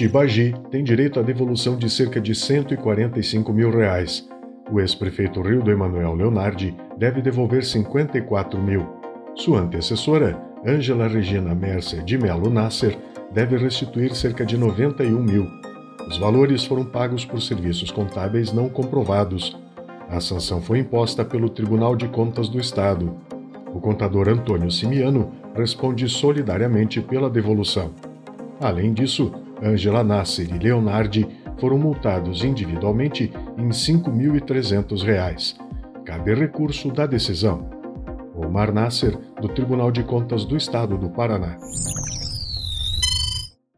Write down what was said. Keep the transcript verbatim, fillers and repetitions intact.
Tibagi tem direito à devolução de cerca de cento e quarenta e cinco mil reais. O ex-prefeito Rildo Emanuel Leonardi deve devolver cinquenta e quatro mil. Sua antecessora, Ângela Regina Mercer de Melo Nasser, deve restituir cerca de noventa e um mil. Os valores foram pagos por serviços contábeis não comprovados. A sanção foi imposta pelo Tribunal de Contas do Estado. O contador Antônio Simiano responde solidariamente pela devolução. Além disso, Ângela Nasser e Leonardi foram multados individualmente em cinco mil e trezentos reais. Cabe recurso da decisão. Omar Nasser, do Tribunal de Contas do Estado do Paraná.